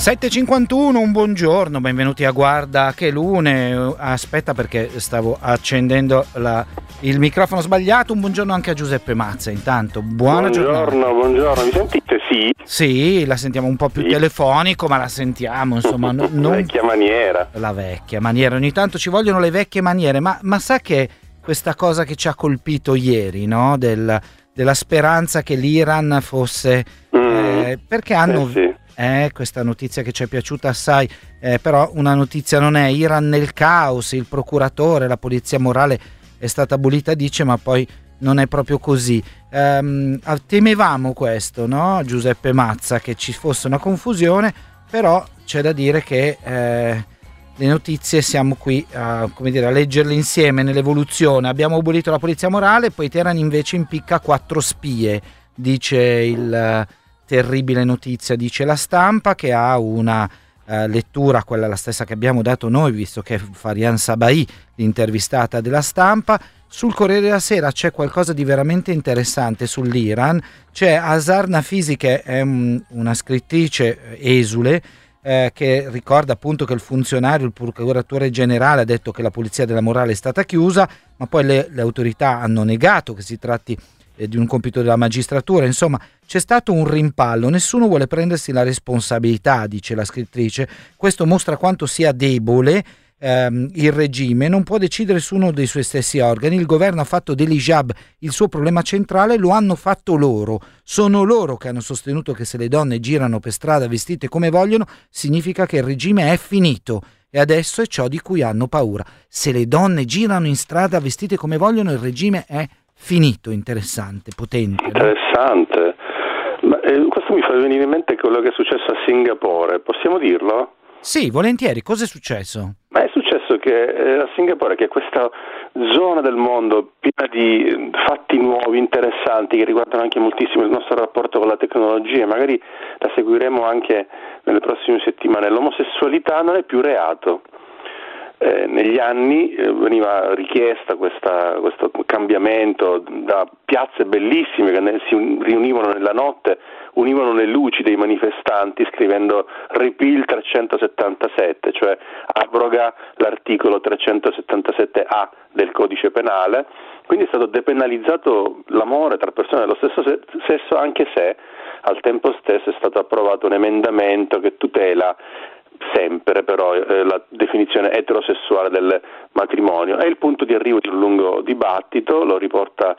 7.51, un buongiorno, benvenuti a Guarda che Lune. Aspetta perché stavo accendendo il microfono sbagliato. Un buongiorno anche a Giuseppe Mazza, intanto. Buongiorno, buongiorno, mi sentite? Sì? Sì, la sentiamo un po' più telefonico, ma la sentiamo, insomma. Non... Vecchia maniera. La vecchia maniera, ogni tanto ci vogliono le vecchie maniere, ma sa che questa cosa che ci ha colpito ieri, no? Della speranza che l'Iran fosse... perché hanno... Sì. Questa notizia che ci è piaciuta assai, però una notizia non è. Iran nel caos, il procuratore, la polizia morale è stata abolita, dice, ma poi non è proprio così. Temevamo questo, no, Giuseppe Mazza, che ci fosse una confusione, però c'è da dire che le notizie siamo qui a leggerle insieme nell'evoluzione. Abbiamo abolito la polizia morale, poi Teheran invece impicca 4 spie, dice il... terribile notizia, dice La Stampa, che ha una lettura, quella la stessa che abbiamo dato noi, visto che è Farian Sabai l'intervistata della Stampa. Sul Corriere della Sera c'è qualcosa di veramente interessante sull'Iran. C'è Azar Nafisi, che è una scrittrice esule, che ricorda appunto che il funzionario, il procuratore generale, ha detto che la polizia della morale è stata chiusa, ma poi le autorità hanno negato che si tratti di un compito della magistratura. Insomma, c'è stato un rimpallo, nessuno vuole prendersi la responsabilità, dice la scrittrice. Questo mostra quanto sia debole il regime, non può decidere su uno dei suoi stessi organi. Il governo ha fatto dell'hijab il suo problema centrale, lo hanno fatto loro. Sono loro che hanno sostenuto che se le donne girano per strada vestite come vogliono, significa che il regime è finito. E adesso è ciò di cui hanno paura. Se le donne girano in strada vestite come vogliono, il regime è finito. Interessante, potente. Interessante. Ma, questo mi fa venire in mente quello che è successo a Singapore. Possiamo dirlo? Sì, volentieri. Cosa è successo? Ma è successo che a Singapore, che è questa zona del mondo piena di fatti nuovi, interessanti, che riguardano anche moltissimo il nostro rapporto con la tecnologia, magari la seguiremo anche nelle prossime settimane, l'omosessualità non è più reato. Negli anni veniva richiesta questo cambiamento da piazze bellissime che si riunivano nella notte, univano le luci dei manifestanti scrivendo repeal 377, cioè abroga l'articolo 377A del codice penale. Quindi è stato depenalizzato l'amore tra persone dello stesso sesso, anche se al tempo stesso è stato approvato un emendamento che tutela sempre però la definizione eterosessuale del matrimonio. È il punto di arrivo di un lungo dibattito, lo riporta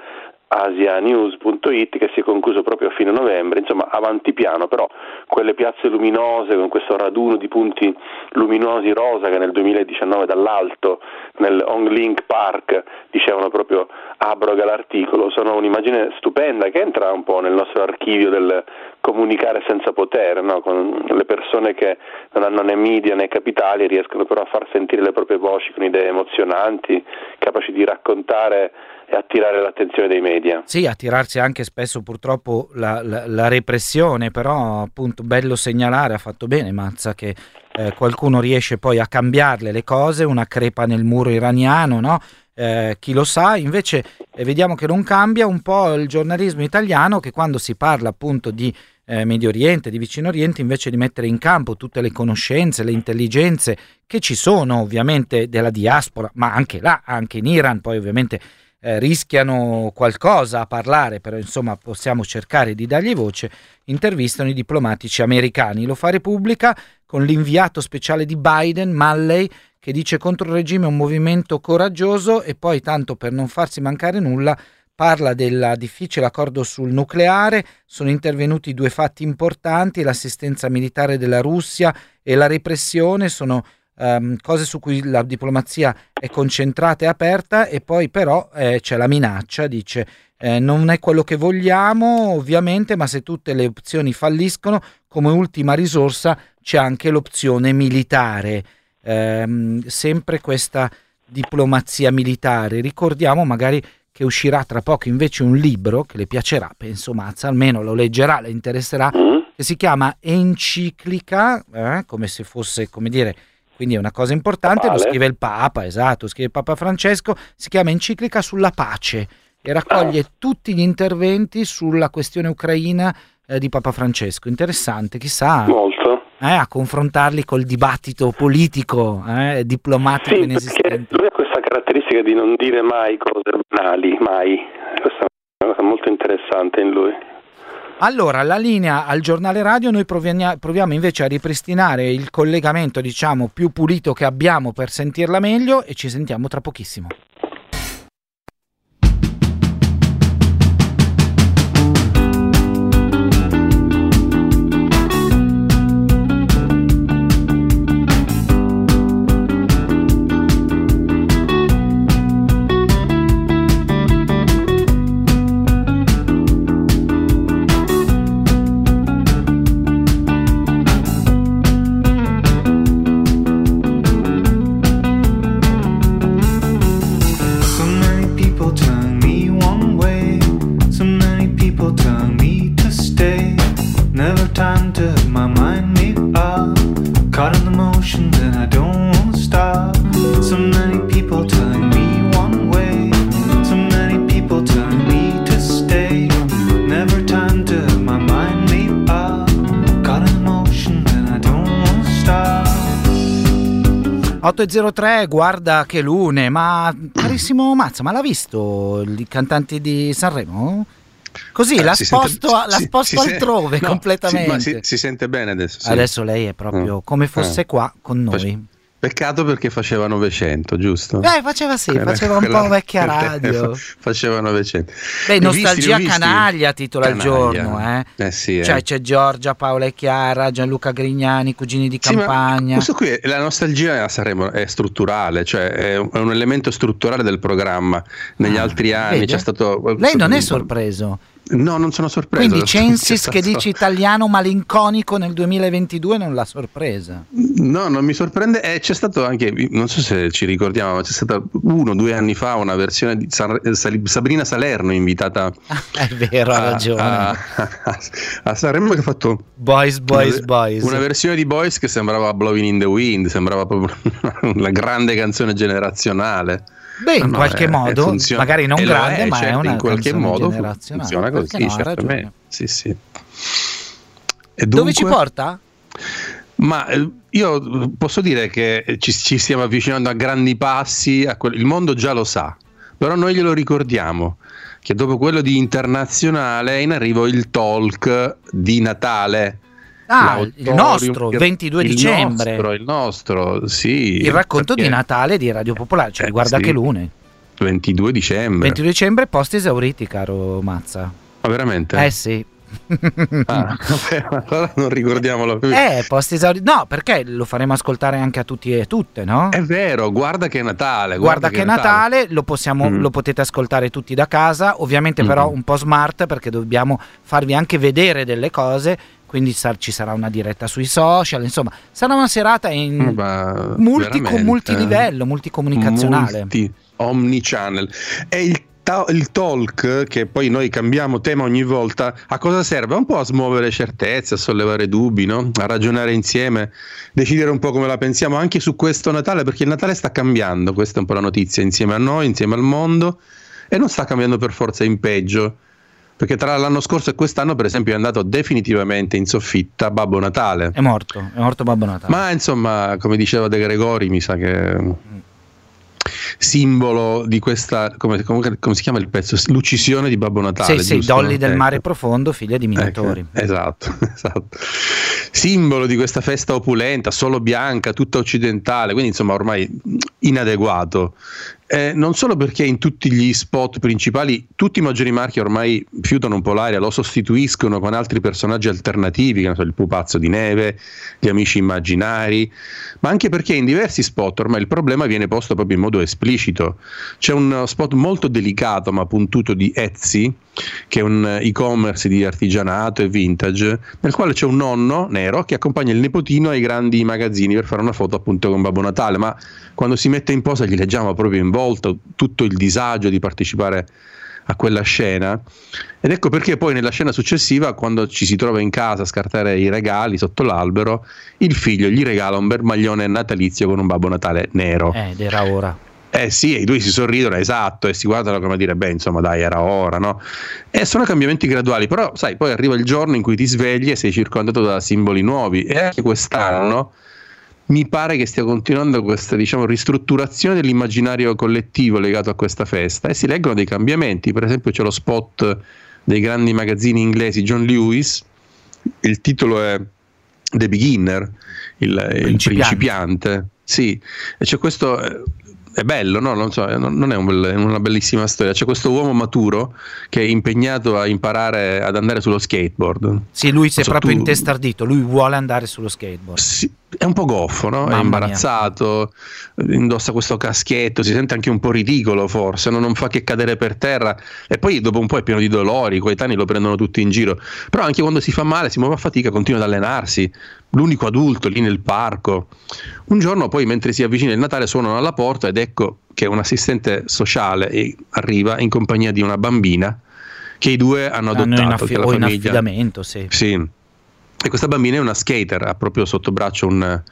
asianews.it, che si è concluso proprio a fine novembre. Insomma, avanti piano, però quelle piazze luminose con questo raduno di punti luminosi rosa che nel 2019 dall'alto nel Honglink Park dicevano proprio abroga l'articolo, sono un'immagine stupenda che entra un po' nel nostro archivio del comunicare senza potere, no? Con le persone che non hanno né media né capitali riescono però a far sentire le proprie voci con idee emozionanti, capaci di raccontare e attirare l'attenzione dei media. Sì, attirarsi anche spesso purtroppo la repressione, però appunto bello segnalare, ha fatto bene Mazza, che qualcuno riesce poi a cambiarle le cose, una crepa nel muro iraniano, no? Chi lo sa, invece vediamo che non cambia un po' il giornalismo italiano, che quando si parla appunto di Medio Oriente, di Vicino Oriente, invece di mettere in campo tutte le conoscenze, le intelligenze che ci sono ovviamente della diaspora, ma anche là, anche in Iran, poi ovviamente rischiano qualcosa a parlare, però insomma possiamo cercare di dargli voce, intervistano i diplomatici americani. Lo fa Repubblica con l'inviato speciale di Biden, Malley, che dice contro il regime è un movimento coraggioso, e poi, tanto per non farsi mancare nulla, parla del difficile accordo sul nucleare. Sono intervenuti 2 fatti importanti: l'assistenza militare della Russia e la repressione. Sono cose su cui la diplomazia è concentrata e aperta, e poi però c'è la minaccia, dice non è quello che vogliamo ovviamente, ma se tutte le opzioni falliscono, come ultima risorsa c'è anche l'opzione militare. Sempre questa diplomazia militare. Ricordiamo magari che uscirà tra poco invece un libro che le piacerà, penso Mazza, almeno lo leggerà, le interesserà, che si chiama Enciclica, come se fosse, come dire, quindi è una cosa importante, lo scrive il Papa, esatto, scrive il Papa Francesco, si chiama Enciclica sulla pace e raccoglie tutti gli interventi sulla questione ucraina di Papa Francesco. Interessante, chissà. Molto. a confrontarli col dibattito politico, diplomatico inesistente. Lui ha questa caratteristica di non dire mai cose banali, mai. Questa è una cosa molto interessante in lui. Allora, la linea al giornale radio, noi proviamo invece a ripristinare il collegamento, diciamo, più pulito che abbiamo per sentirla meglio, e ci sentiamo tra pochissimo. .03, guarda che lune, ma carissimo Mazza, ma l'ha visto i cantanti di Sanremo? Così la sposto altrove completamente. Si sente bene adesso. Sì. Adesso lei è proprio come fosse qua con noi. Peccato perché faceva 900, giusto? Faceva un po' vecchia radio. Faceva 900. Beh, nostalgia canaglia titola il giorno, Sì, cioè c'è Giorgia, Paola e Chiara, Gianluca Grignani, Cugini di Campagna. Questo qui, la nostalgia a Sanremo è strutturale, cioè è un elemento strutturale del programma. Negli altri anni vede? c'è stato. Lei non è sorpreso? No, non sono sorpreso. Quindi Censis che dice italiano malinconico nel 2022 non l'ha sorpresa? No, non mi sorprende. C'è stato anche, non so se ci ricordiamo, ma c'è stata 1 o 2 anni fa una versione di Sabrina Salerno invitata. È vero, ha ragione. A Sanremo, che ha fatto Boys. Una versione di Boys che sembrava Blowing in the Wind, sembrava proprio una grande canzone generazionale. Beh, in qualche modo, magari non grande, ma è una in qualche modo generazionale. Funziona così, certamente. Sì. E dove ci porta? Ma io posso dire che ci stiamo avvicinando a grandi passi, il mondo già lo sa, però noi glielo ricordiamo, che dopo quello di internazionale è in arrivo il talk di Natale. Il nostro, 22 dicembre. Il nostro, sì. Il racconto di Natale di Radio Popolare, cioè guarda che lune. 22 dicembre. 22 dicembre, posti esauriti, caro Mazza. Ma veramente? Sì. Allora non ricordiamolo più. Posti esauriti. No, perché lo faremo ascoltare anche a tutti e tutte, no? È vero, guarda che è Natale. Guarda che è Natale, lo potete ascoltare tutti da casa, ovviamente però un po' smart, perché dobbiamo farvi anche vedere delle cose. Quindi ci sarà una diretta sui social, insomma, sarà una serata multilivello, multicomunicazionale. Omnichannel. E il talk, che poi noi cambiamo tema ogni volta, a cosa serve? Un po' a smuovere certezze, a sollevare dubbi, no? A ragionare insieme, decidere un po' come la pensiamo anche su questo Natale, perché il Natale sta cambiando, questa è un po' la notizia, insieme a noi, insieme al mondo, e non sta cambiando per forza in peggio. Perché tra l'anno scorso e quest'anno, per esempio, è andato definitivamente in soffitta Babbo Natale. È morto Babbo Natale. Ma insomma, come diceva De Gregori, mi sa che simbolo di questa, come si chiama il pezzo? L'uccisione di Babbo Natale. Sì, Dolly del mare profondo, figlia di minatori. Esatto. Simbolo di questa festa opulenta, solo bianca, tutta occidentale, quindi insomma ormai inadeguato. Non solo perché in tutti gli spot principali tutti i maggiori marchi ormai fiutano un po' l'aria, lo sostituiscono con altri personaggi alternativi, che ne so, il pupazzo di neve, gli amici immaginari, ma anche perché in diversi spot ormai il problema viene posto proprio in modo esplicito. C'è uno spot molto delicato ma puntuto di Etsy, che è un e-commerce di artigianato e vintage, nel quale c'è un nonno nero che accompagna il nipotino ai grandi magazzini per fare una foto appunto con Babbo Natale, ma quando si mette in posa gli leggiamo proprio in volto tutto il disagio di partecipare a quella scena, ed ecco perché poi nella scena successiva, quando ci si trova in casa a scartare i regali sotto l'albero, il figlio gli regala un bermaglione natalizio con un Babbo Natale nero. Ed era ora. Sì, i due si sorridono, esatto, e si guardano come a dire, beh, insomma, dai, era ora, no? E sono cambiamenti graduali, però, sai, poi arriva il giorno in cui ti svegli e sei circondato da simboli nuovi, e anche quest'anno, no? Mi pare che stia continuando questa, diciamo, ristrutturazione dell'immaginario collettivo legato a questa festa, e si leggono dei cambiamenti. Per esempio c'è lo spot dei grandi magazzini inglesi John Lewis, il titolo è The Beginner, il principiante. Sì, e c'è questo, è bello, no? Non so, non è una bellissima storia. C'è questo uomo maturo che è impegnato a imparare ad andare sullo skateboard. Sì, lui si è proprio intestardito, lui vuole andare sullo skateboard. Sì, è un po' goffo, no? È imbarazzato, indossa questo caschetto, si sente anche un po' ridicolo forse, non fa che cadere per terra, e poi dopo un po' è pieno di dolori, i coetanei lo prendono tutti in giro, però anche quando si fa male, si muove a fatica, continua ad allenarsi, l'unico adulto lì nel parco. Un giorno poi, mentre si avvicina il Natale, suonano alla porta ed ecco che un assistente sociale arriva in compagnia di una bambina che i due hanno adottato, che la famiglia. In affidamento, sì. Sì. E questa bambina è una skater, ha proprio sotto braccio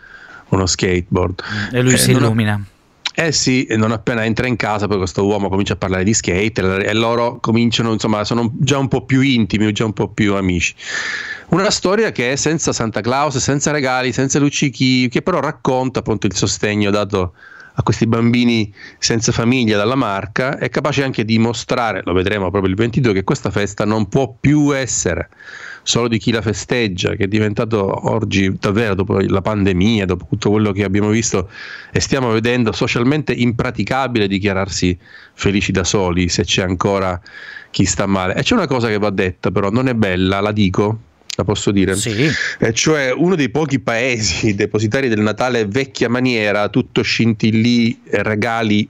uno skateboard. E lui si illumina. Sì, e non appena entra in casa poi questo uomo comincia a parlare di skate e loro cominciano, insomma, sono già un po' più intimi, già un po' più amici. Una storia che è senza Santa Claus, senza regali, senza luccichi, che però racconta appunto il sostegno dato a questi bambini senza famiglia dalla marca, è capace anche di mostrare, lo vedremo proprio il 22, che questa festa non può più essere solo di chi la festeggia, che è diventato oggi davvero, dopo la pandemia, dopo tutto quello che abbiamo visto e stiamo vedendo, socialmente impraticabile dichiararsi felici da soli, se c'è ancora chi sta male. E c'è una cosa che va detta, però non è bella, la dico, la posso dire? Sì. E cioè uno dei pochi paesi depositari del Natale vecchia maniera, tutto scintillì, regali,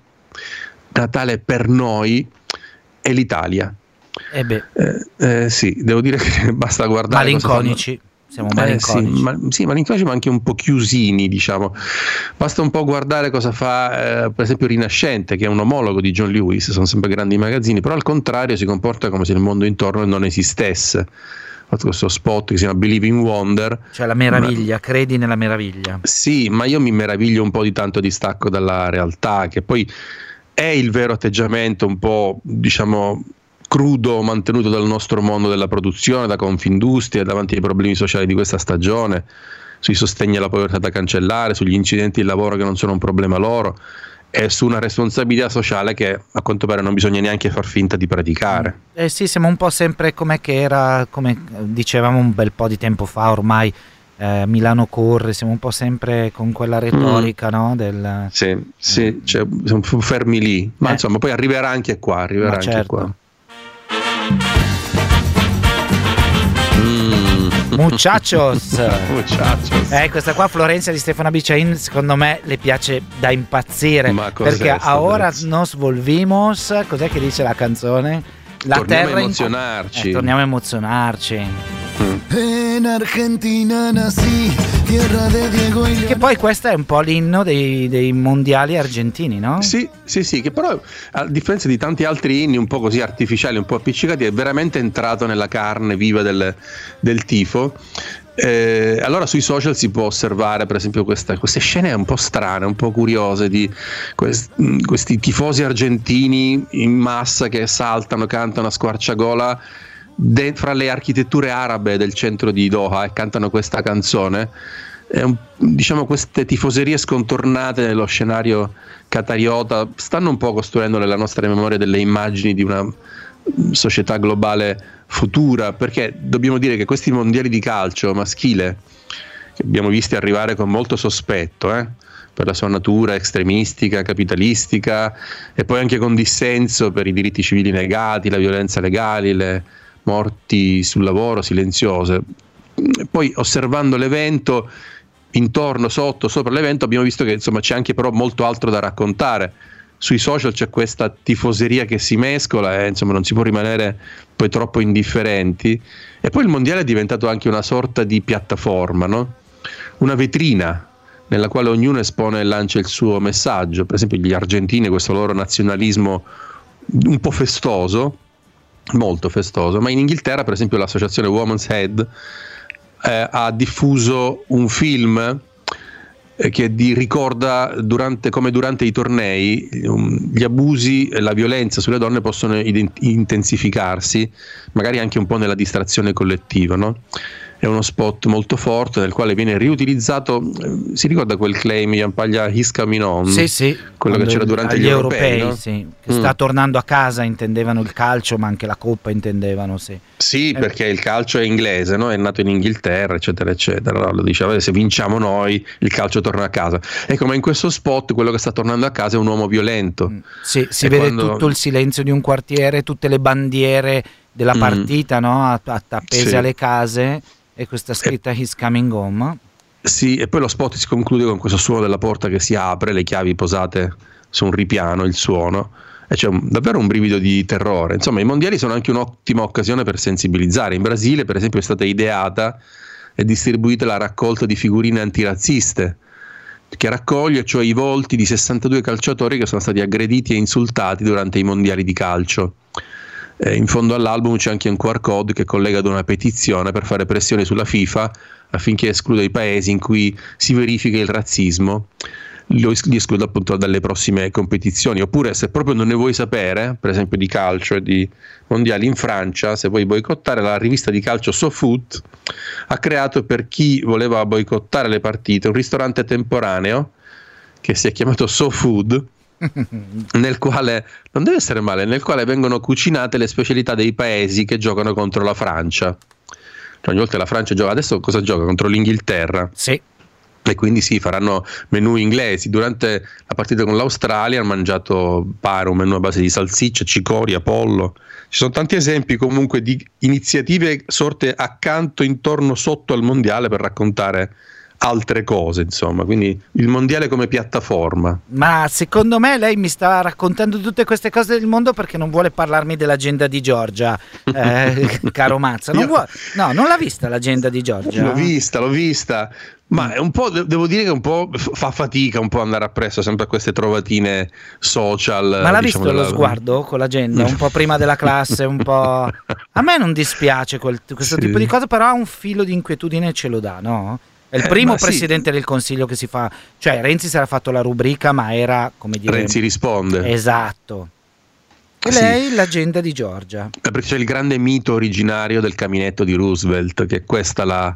Natale per noi, è l'Italia. Sì, devo dire che basta guardare. Malinconici, siamo malinconici. Sì, malinconici, ma anche un po' chiusini, diciamo. Basta un po' guardare cosa fa per esempio Rinascente, che è un omologo di John Lewis, sono sempre grandi magazzini, però al contrario si comporta come se il mondo intorno non esistesse. Ha fatto questo spot che si chiama Believe in Wonder, cioè la meraviglia, credi nella meraviglia. Sì, ma io mi meraviglio un po' di tanto distacco dalla realtà, che poi è il vero atteggiamento un po', diciamo, crudo mantenuto dal nostro mondo della produzione, da Confindustria, davanti ai problemi sociali di questa stagione, sui sostegni alla povertà da cancellare, sugli incidenti di lavoro che non sono un problema loro, e su una responsabilità sociale che a quanto pare non bisogna neanche far finta di praticare. Sì, siamo un po' sempre come dicevamo un bel po' di tempo fa ormai, Milano corre, siamo un po' sempre con quella retorica, no? Sì, cioè, siamo fermi lì, ma insomma poi arriverà anche qua, certo. Muchachos. Questa qua Florencia di Stefano Bicciain secondo me le piace da impazzire, perché a ora nos volvimos, cos'è che dice la canzone? Torniamo a emozionarci. Torniamo a emozionarci. In Argentina nasì, tierra de Diego y che poi questo è un po' l'inno dei mondiali argentini, no? Sì, che però a differenza di tanti altri inni un po' così artificiali, un po' appiccicati, è veramente entrato nella carne viva del tifo. Allora sui social si può osservare per esempio queste scene un po' strane, un po' curiose di questi tifosi argentini in massa che saltano, cantano a squarciagola fra le architetture arabe del centro di Doha e cantano questa canzone. Diciamo, queste tifoserie scontornate nello scenario qatariota stanno un po' costruendo nella nostra memoria delle immagini di una società globale futura, perché dobbiamo dire che questi mondiali di calcio maschile, che abbiamo visti arrivare con molto sospetto per la sua natura estremistica, capitalistica, e poi anche con dissenso per i diritti civili negati, la violenza legale, le morti sul lavoro silenziose, poi osservando l'evento, intorno, sopra l'evento, abbiamo visto che insomma c'è anche però molto altro da raccontare. Sui social c'è questa tifoseria che si mescola e insomma non si può rimanere poi troppo indifferenti. E poi il mondiale è diventato anche una sorta di piattaforma, no? Una vetrina nella quale ognuno espone e lancia il suo messaggio. Per esempio gli argentini, questo loro nazionalismo un po' festoso, molto festoso, ma in Inghilterra per esempio l'associazione Women's Head ha diffuso un film che ricorda come durante i tornei gli abusi e la violenza sulle donne possono intensificarsi, magari anche un po' nella distrazione collettiva, no? È uno spot molto forte nel quale viene riutilizzato, si ricorda quel claim Jampaglia He's Coming On? Sì, quello che c'era durante gli europei, no? Sì, che sta tornando a casa, intendevano il calcio, ma anche la coppa intendevano, sì. Sì, perché il calcio è inglese, no? È nato in Inghilterra, eccetera, eccetera. No? Lo diceva, se vinciamo noi, il calcio torna a casa. Ecco, ma in questo spot quello che sta tornando a casa è un uomo violento. Sì, si vede tutto il silenzio di un quartiere, tutte le bandiere della partita, no? Appese alle case, e questa scritta He's Coming Home. Sì, e poi lo spot si conclude con questo suono della porta che si apre, le chiavi posate su un ripiano, il suono, e c'è davvero un brivido di terrore. Insomma, i mondiali sono anche un'ottima occasione per sensibilizzare. In Brasile, per esempio, è stata ideata e distribuita la raccolta di figurine antirazziste, che raccoglie cioè i volti di 62 calciatori che sono stati aggrediti e insultati durante i mondiali di calcio. In fondo all'album c'è anche un QR code che collega ad una petizione per fare pressione sulla FIFA affinché escluda i paesi in cui si verifica il razzismo, li escluda appunto dalle prossime competizioni. Oppure, se proprio non ne vuoi sapere, per esempio di calcio e di mondiali, in Francia, se vuoi boicottare, la rivista di calcio SoFoot ha creato, per chi voleva boicottare le partite, un ristorante temporaneo che si è chiamato SoFood, nel quale, non deve essere male, nel quale vengono cucinate le specialità dei paesi che giocano contro la Francia. Cioè, ogni volta la Francia gioca, adesso cosa gioca? Contro l'Inghilterra. Sì. E quindi faranno menù inglesi. Durante la partita con l'Australia hanno mangiato, pare, un menù a base di salsiccia, cicoria, pollo. Ci sono tanti esempi comunque di iniziative sorte accanto, intorno, sotto al mondiale per raccontare altre cose, insomma, quindi il mondiale come piattaforma. Ma secondo me lei mi sta raccontando tutte queste cose del mondo perché non vuole parlarmi dell'agenda di Giorgia, caro Mazza. Non l'ha vista l'agenda di Giorgia? L'ho vista, ma è un po', devo dire che un po' fa fatica un po' andare appresso sempre a queste trovatine social. Ma l'ha visto lo sguardo con l'agenda? Un po' prima della classe, un po'... A me non dispiace questo tipo di cose, però un filo di inquietudine ce lo dà, no? È il primo presidente del Consiglio che si fa, cioè Renzi si era fatto la rubrica, ma era, come dire, Renzi risponde. Esatto. E lei l'agenda di Giorgia. Perché c'è il grande mito originario del caminetto di Roosevelt, che è questa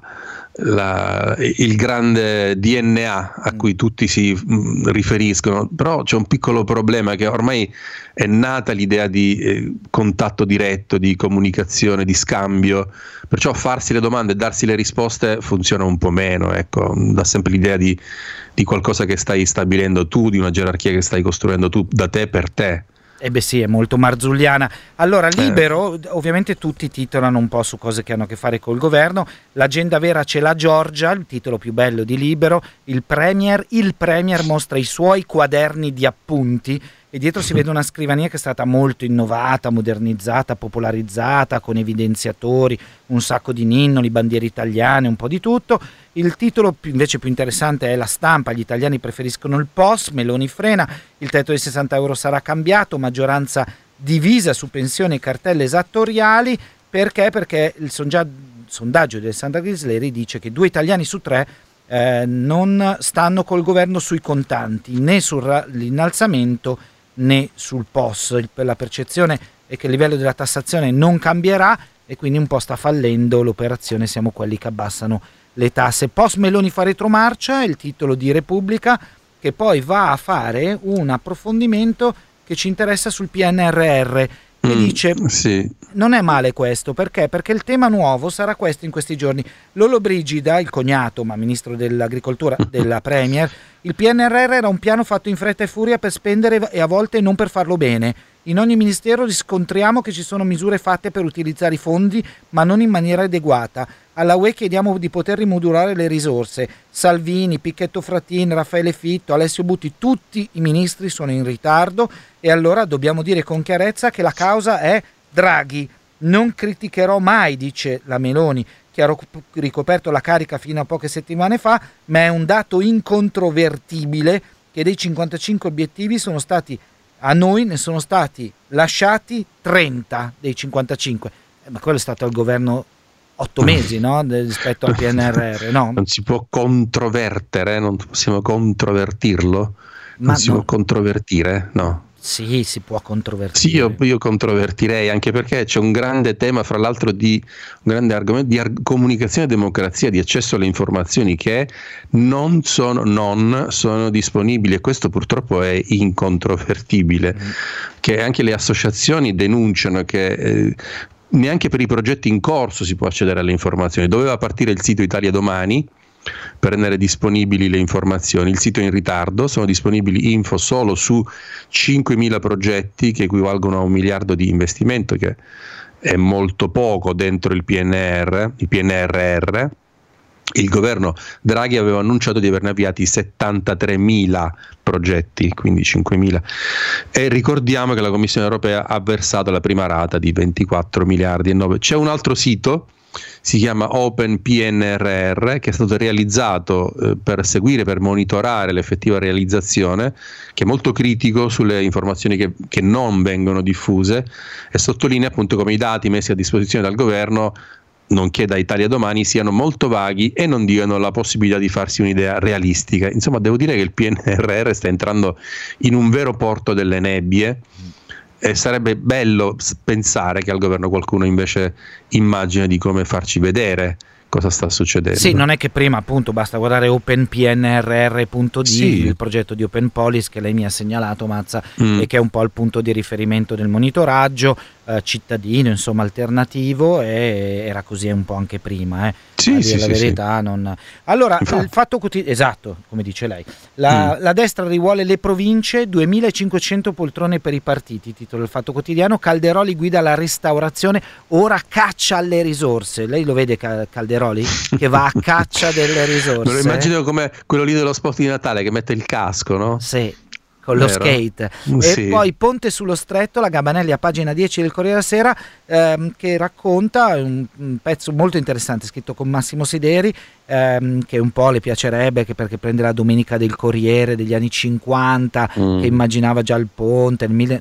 il grande DNA a cui tutti si riferiscono. Però c'è un piccolo problema, che ormai è nata l'idea di contatto diretto, di comunicazione, di scambio, perciò farsi le domande e darsi le risposte funziona un po' meno, ecco, dà sempre l'idea di qualcosa che stai stabilendo tu, di una gerarchia che stai costruendo tu da te per te. Sì, è molto marzulliana. Allora, Libero, ovviamente tutti titolano un po' su cose che hanno a che fare col governo. L'agenda vera ce l'ha Giorgia, il titolo più bello di Libero. Il premier mostra i suoi quaderni di appunti e dietro si vede una scrivania che è stata molto innovata, modernizzata, popolarizzata, con evidenziatori, un sacco di ninnoli, bandiere italiane, un po' di tutto. Il titolo invece più interessante è La Stampa, gli italiani preferiscono il POS, Meloni frena, il tetto di 60 euro sarà cambiato, maggioranza divisa su pensioni e cartelle esattoriali. Perché? Perché il sondaggio di Alessandra Ghisleri dice che 2 italiani su 3 non stanno col governo sui contanti, né sull'innalzamento né sul POS. La percezione è che il livello della tassazione non cambierà e quindi un po' sta fallendo l'operazione Siamo quelli che abbassano le tasse. POS Meloni fa retromarcia, è il titolo di Repubblica, che poi va a fare un approfondimento che ci interessa sul PNRR e dice non è male questo, perché il tema nuovo sarà questo in questi giorni. Lollobrigida, il cognato ma ministro dell'agricoltura della Premier, il PNRR era un piano fatto in fretta e furia per spendere e a volte non per farlo bene. In ogni ministero riscontriamo che ci sono misure fatte per utilizzare i fondi ma non in maniera adeguata. Alla UE chiediamo di poter rimodulare le risorse. Salvini, Picchetto Fratin, Raffaele Fitto, Alessio Butti, tutti i ministri sono in ritardo e allora dobbiamo dire con chiarezza che la causa è Draghi. Non criticherò mai, dice la Meloni, che ha ricoperto la carica fino a poche settimane fa, ma è un dato incontrovertibile che dei 55 obiettivi a noi ne sono stati lasciati 30 dei 55. Ma quello è stato il governo 8 mesi, no? Rispetto al PNRR, no? Non si può controvertere, non possiamo controvertirlo, non si può controvertire, no? Sì, si può controvertire. Sì, io controvertirei, anche perché c'è un grande tema, fra l'altro, un grande argomento di comunicazione e democrazia, di accesso alle informazioni che non sono disponibili, e questo purtroppo è incontrovertibile, che anche le associazioni denunciano che neanche per i progetti in corso si può accedere alle informazioni. Doveva partire il sito Italia Domani per rendere disponibili le informazioni, il sito è in ritardo, sono disponibili info solo su 5.000 progetti che equivalgono a 1 miliardo di investimento, che è molto poco dentro il PNRR. Il governo Draghi aveva annunciato di averne avviati 73.000 progetti, quindi 5.000, e ricordiamo che la Commissione europea ha versato la prima rata di 24 miliardi e 9. C'è un altro sito, si chiama Open PNRR, che è stato realizzato per monitorare l'effettiva realizzazione, che è molto critico sulle informazioni che non vengono diffuse, e sottolinea appunto come i dati messi a disposizione dal governo, nonché da Italia Domani, siano molto vaghi e non diano la possibilità di farsi un'idea realistica. Insomma, devo dire che il PNRR sta entrando in un vero porto delle nebbie, e sarebbe bello pensare che al governo qualcuno invece immagina di come farci vedere cosa sta succedendo. Sì, non è che prima appunto basta guardare openpnrr.d, sì, il progetto di Open Policy che lei mi ha segnalato, Mazza, e che è un po' il punto di riferimento del monitoraggio cittadino, insomma alternativo, e era così un po' anche prima, Sì, sì, la verità. Non... Allora, il Fatto Quotidiano, esatto, come dice lei, la destra rivuole le province, 2.500 poltrone per i partiti, titolo il Fatto Quotidiano. Calderoli guida la restaurazione, ora caccia alle risorse. Lei lo vede Calderoli che va a caccia delle risorse? Me lo immagino come quello lì dello spot di Natale che mette il casco, no? Sì, con lo skate. E poi Ponte sullo Stretto, la Gabanelli a pagina 10 del Corriere della Sera, che racconta un pezzo molto interessante scritto con Massimo Sideri, che un po' le piacerebbe, perché prende la domenica del Corriere degli anni 50, che immaginava già il ponte, nel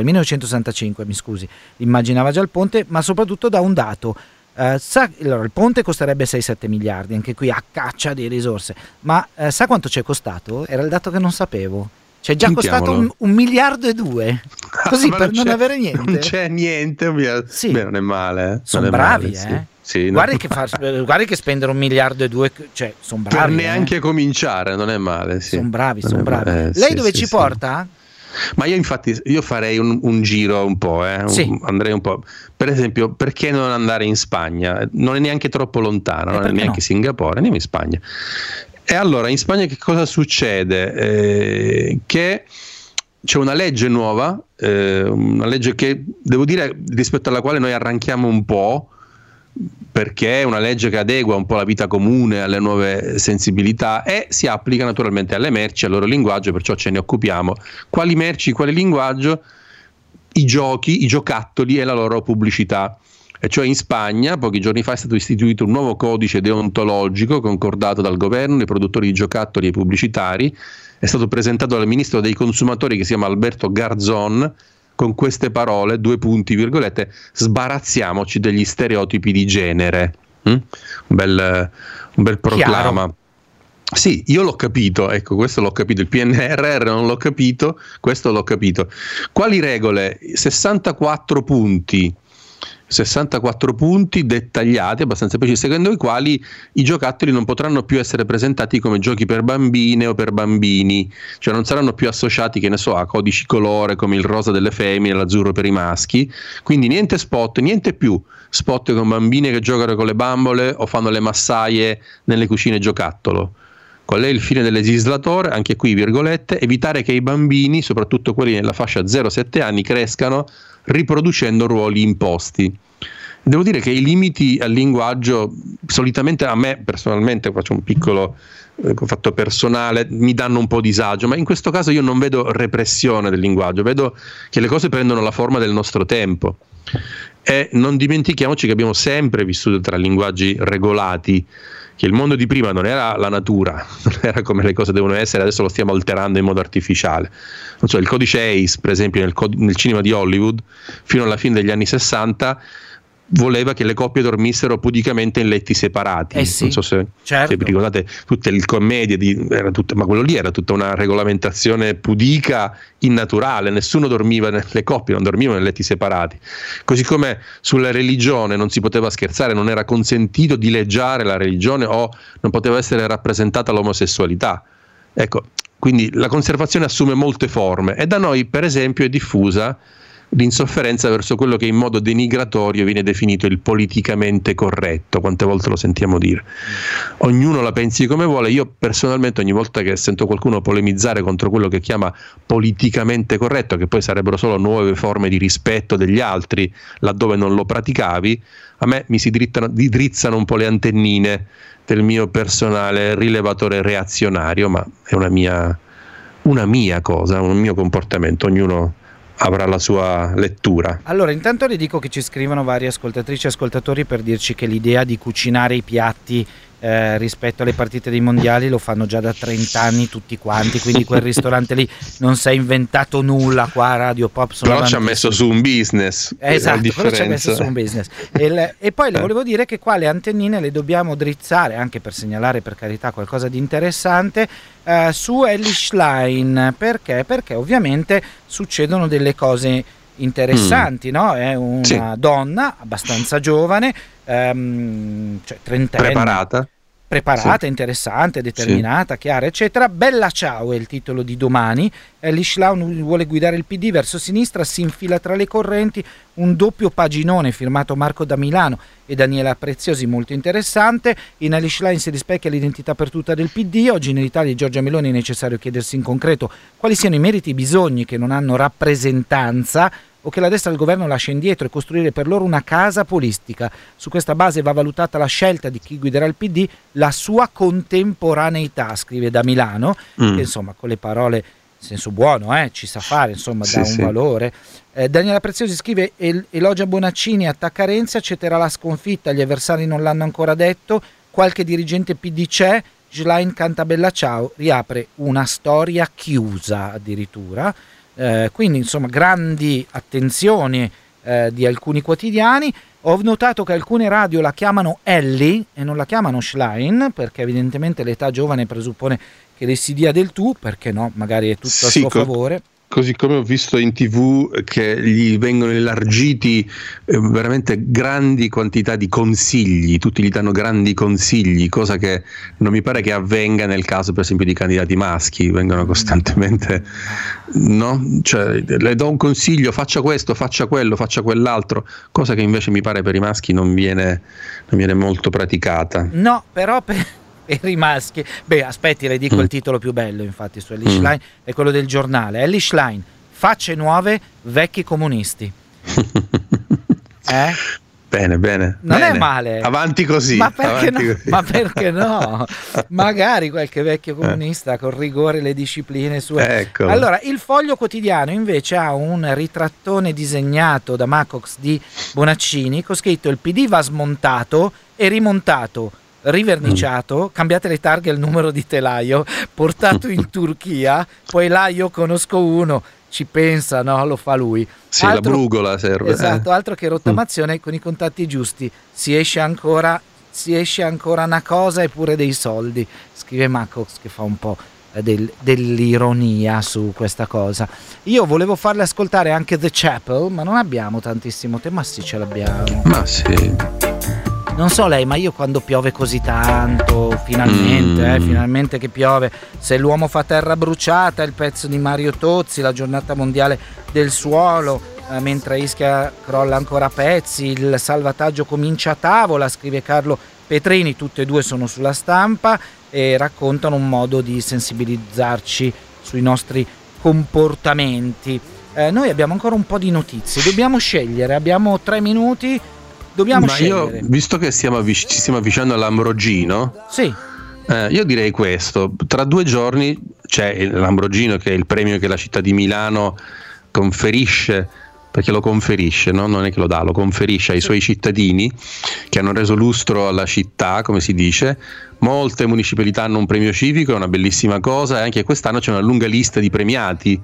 1965, immaginava già il ponte, ma soprattutto da un dato. Allora, il ponte costerebbe 6-7 miliardi, anche qui a caccia di risorse, ma sa quanto ci è costato? Era il dato che non sapevo. Ci è già costato 1,2 miliardi, così per non avere niente. Non c'è niente, sì. Beh, non è male. Sono bravi, male, sì, guardi che spendere 1,2 miliardi, cioè sono bravi. Per neanche cominciare, non è male. Sì. Sono bravi. Lei dove ci porta? Ma io farei un giro un po', andrei un po'. Per esempio, perché non andare in Spagna? Non è neanche troppo lontano, non è neanche Singapore, andiamo in Spagna. E allora, in Spagna che cosa succede? Che c'è una legge nuova, una legge che, devo dire, rispetto alla quale noi arranchiamo un po', perché è una legge che adegua un po' la vita comune alle nuove sensibilità e si applica naturalmente alle merci, al loro linguaggio, perciò ce ne occupiamo. Quali merci, quale linguaggio? I giochi, i giocattoli e la loro pubblicità. E cioè in Spagna pochi giorni fa è stato istituito un nuovo codice deontologico concordato dal governo, i produttori di giocattoli e i pubblicitari. È stato presentato dal ministro dei consumatori, che si chiama Alberto Garzón, con queste parole, 2 punti, virgolette: sbarazziamoci degli stereotipi di genere. Un bel proclama. Chiaro. Sì, io l'ho capito, ecco, questo l'ho capito, il PNRR non l'ho capito, questo l'ho capito. Quali regole? 64 punti dettagliati, abbastanza precisi, secondo i quali i giocattoli non potranno più essere presentati come giochi per bambine o per bambini, cioè non saranno più associati, che ne so, a codici colore come il rosa delle femmine, l'azzurro per i maschi. Quindi niente più spot con bambine che giocano con le bambole o fanno le massaie nelle cucine giocattolo. Qual è il fine del legislatore? Anche qui virgolette: evitare che i bambini, soprattutto quelli nella fascia 0-7 anni, crescano riproducendo ruoli imposti. Devo dire che i limiti al linguaggio, solitamente a me personalmente, faccio un piccolo fatto personale, mi danno un po' disagio, ma in questo caso io non vedo repressione del linguaggio, vedo che le cose prendono la forma del nostro tempo. E non dimentichiamoci che abbiamo sempre vissuto tra linguaggi regolati, che il mondo di prima non era la natura, non era come le cose devono essere, adesso lo stiamo alterando in modo artificiale. Non so, il codice ACE, per esempio, nel cinema di Hollywood, fino alla fine degli anni 60, voleva che le coppie dormissero pudicamente in letti separati. Sì, non so se vi ricordate tutte le commedie ma quello lì era tutta una regolamentazione pudica innaturale, nessuno dormiva, le coppie non dormivano in letti separati, così come sulla religione non si poteva scherzare, non era consentito dileggiare la religione o non poteva essere rappresentata l'omosessualità. Ecco, quindi la conservazione assume molte forme e da noi per esempio è diffusa l'insofferenza verso quello che in modo denigratorio viene definito il politicamente corretto. Quante volte lo sentiamo dire? Ognuno la pensi come vuole. Io personalmente ogni volta che sento qualcuno polemizzare contro quello che chiama politicamente corretto, che poi sarebbero solo nuove forme di rispetto degli altri laddove non lo praticavi, a me mi si drizzano un po' le antennine del mio personale rilevatore reazionario, ma è una mia cosa, un mio comportamento, ognuno avrà la sua lettura. Allora, intanto le dico che ci scrivono varie ascoltatrici e ascoltatori per dirci che l'idea di cucinare i piatti rispetto alle partite dei mondiali lo fanno già da 30 anni tutti quanti, quindi quel ristorante lì non si è inventato nulla qua a Radio Pop. Però ci ha messo su un business. Esatto, però ci ha messo su un business. E poi le volevo dire che qua le antennine le dobbiamo drizzare, anche per segnalare per carità qualcosa di interessante, su Ellie Schlein. Perché? Perché ovviamente succedono delle cose interessanti, no? È una donna abbastanza giovane, cioè trentenne, preparata, interessante, determinata, chiara, eccetera. Bella ciao è il titolo di domani. Ellie Schlein vuole guidare il PD verso sinistra, si infila tra le correnti, un doppio paginone firmato Marco da Milano e Daniela Preziosi, molto interessante. In Ellie Schlein si rispecchia l'identità perduta del PD. Oggi nell'Italia di Giorgia Meloni è necessario chiedersi in concreto quali siano i meriti e i bisogni che non hanno rappresentanza o che la destra del governo lascia indietro, e costruire per loro una casa politica. Su questa base va valutata la scelta di chi guiderà il PD, la sua contemporaneità, scrive da Milano, che insomma con le parole in senso buono ci sa fare, insomma dà un valore. Daniela Preziosi scrive: elogia Bonaccini, attacca Renzi, accetterà la sconfitta, gli avversari non l'hanno ancora detto, qualche dirigente PD c'è, Schlein canta bella ciao, riapre una storia chiusa addirittura. Quindi insomma grandi attenzioni di alcuni quotidiani. Ho notato che alcune radio la chiamano Ellie e non la chiamano Schlein, perché evidentemente l'età giovane presuppone che le si dia del tu, perché no, magari è tutto a suo favore. Così come ho visto in TV che gli vengono elargiti veramente grandi quantità di consigli, tutti gli danno grandi consigli, cosa che non mi pare che avvenga nel caso per esempio di candidati maschi, vengono costantemente, no? Cioè le do un consiglio, faccia questo, faccia quello, faccia quell'altro, cosa che invece mi pare per i maschi non viene molto praticata. No, però per i maschi, aspetti, le dico il titolo più bello infatti su Ellie Schlein, è quello del giornale. Ellie Schlein, facce nuove, vecchi comunisti. Bene. Non è male. Avanti così. Ma perché no? Magari qualche vecchio comunista con rigore le discipline sue. Ecco. Allora, il Foglio Quotidiano invece ha un ritrattone disegnato da Macox di Bonaccini con scritto: il PD va smontato e rimontato, riverniciato, cambiate le targhe al numero di telaio, portato in Turchia, poi là io conosco uno, ci pensa, no? Lo fa lui. Sì, la brugola serve. Esatto, altro che rottamazione, con i contatti giusti si esce ancora una cosa e pure dei soldi, scrive Macox, che fa un po' dell'ironia su questa cosa. Io volevo farle ascoltare anche The Chapel, ma non abbiamo tantissimo tempo. Ma sì, ce l'abbiamo. Ma sì. Non so lei, ma io quando piove così tanto, finalmente che piove, se l'uomo fa terra bruciata, il pezzo di Mario Tozzi, la giornata mondiale del suolo, mentre Ischia crolla ancora a pezzi, il salvataggio comincia a tavola, scrive Carlo Petrini, tutte e due sono sulla Stampa e raccontano un modo di sensibilizzarci sui nostri comportamenti. Noi abbiamo ancora un po' di notizie, dobbiamo scegliere, abbiamo 3 minuti. Dobbiamo scegliere. Io, visto che ci stiamo avvicinando all'Ambrogino, sì. Io direi questo: tra 2 giorni c'è l'Ambrogino, che è il premio che la città di Milano conferisce, perché lo conferisce, no? Non è che lo dà, lo conferisce ai suoi cittadini che hanno reso lustro alla città, come si dice. Molte municipalità hanno un premio civico, è una bellissima cosa, e anche quest'anno c'è una lunga lista di premiati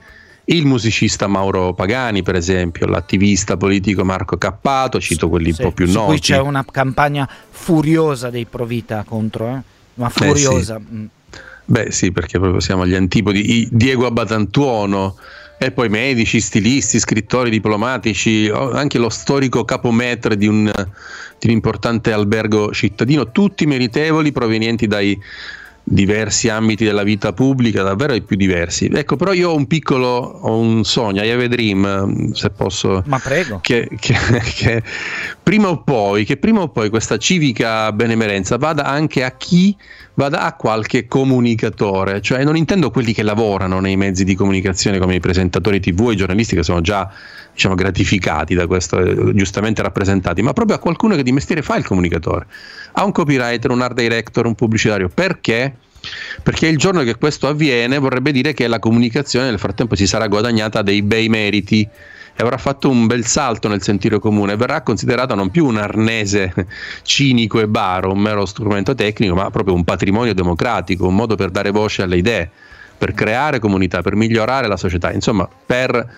il musicista Mauro Pagani, per esempio, l'attivista politico Marco Cappato, cito quelli un po' più noti. Qui c'è una campagna furiosa dei Pro Vita contro, ma furiosa. Beh sì, perché proprio siamo agli antipodi. Diego Abbatantuono, e poi medici, stilisti, scrittori, diplomatici, anche lo storico capometre di un importante albergo cittadino, tutti meritevoli, provenienti dai diversi ambiti della vita pubblica, davvero i più diversi. Ecco, però io ho un sogno, I have a dream, se posso. Ma prego. Che prima o poi questa civica benemerenza vada anche a qualche comunicatore, cioè non intendo quelli che lavorano nei mezzi di comunicazione come i presentatori TV o i giornalisti, che sono già, diciamo, gratificati da questo, giustamente rappresentati, ma proprio a qualcuno che di mestiere fa il comunicatore, a un copywriter, un art director, un pubblicitario. Perché? Perché il giorno che questo avviene vorrebbe dire che la comunicazione nel frattempo si sarà guadagnata dei bei meriti e avrà fatto un bel salto nel sentire comune, verrà considerata non più un arnese cinico e baro, un mero strumento tecnico, ma proprio un patrimonio democratico, un modo per dare voce alle idee, per creare comunità, per migliorare la società, insomma, per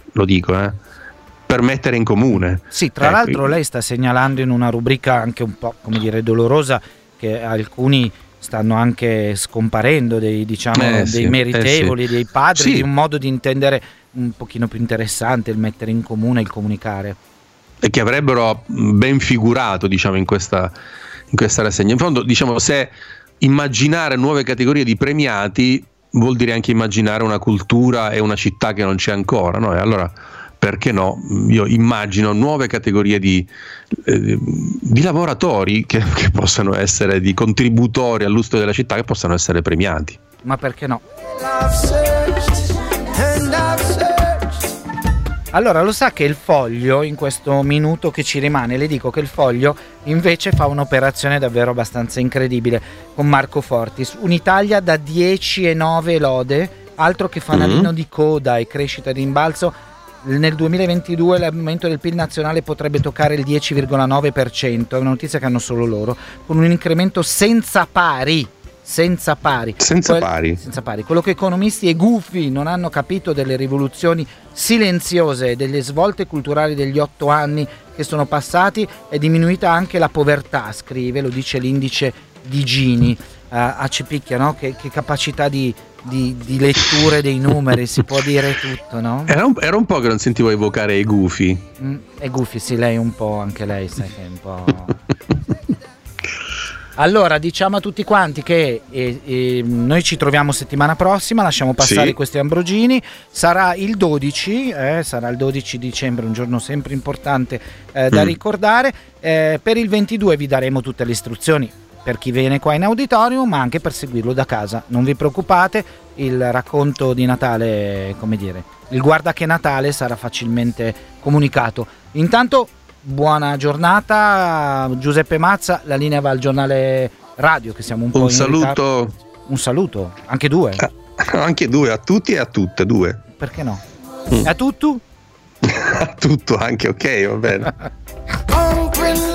mettere in comune. Sì, tra l'altro lei sta segnalando in una rubrica anche un po', come dire, dolorosa, che alcuni stanno anche scomparendo dei meritevoli, dei padri, di un modo di intendere un pochino più interessante il mettere in comune, il comunicare. E che avrebbero ben figurato, diciamo, in questa rassegna. In fondo, diciamo, se immaginare nuove categorie di premiati vuol dire anche immaginare una cultura e una città che non c'è ancora, no? E allora perché no? Io immagino nuove categorie di lavoratori che possano essere, di contributori al lustro della città, che possano essere premiati. Ma perché no? Allora, lo sa che il Foglio, in questo minuto che ci rimane, le dico che il Foglio invece fa un'operazione davvero abbastanza incredibile con Marco Fortis. Un'Italia da 10,9 lode, altro che fanalino di coda e crescita di rimbalzo. Nel 2022 l'aumento del PIL nazionale potrebbe toccare il 10,9%, è una notizia che hanno solo loro, con un incremento senza pari. Quello che economisti e gufi non hanno capito delle rivoluzioni silenziose e delle svolte culturali degli 8 anni che sono passati, è diminuita anche la povertà, scrive, lo dice l'indice di Gini. A Cipicchia, no? Che capacità di letture dei numeri, si può dire tutto, no? Era un po' che non sentivo evocare i gufi. È gufi, sì, lei un po', anche lei sai che è un po'. Allora, diciamo a tutti quanti che noi ci troviamo settimana prossima, lasciamo passare questi Ambrogini, sarà il 12 dicembre, un giorno sempre importante da ricordare. Per il 22 vi daremo tutte le istruzioni per chi viene qua in auditorium, ma anche per seguirlo da casa. Non vi preoccupate, il racconto di Natale, come dire, il guarda che Natale sarà facilmente comunicato. Intanto buona giornata Giuseppe Mazza, la linea va al giornale radio, che siamo un po' in ritardo. Un saluto, anche due. Anche due, a tutti e a tutte, due. Perché no? A tutto? A tutto anche, ok, va bene.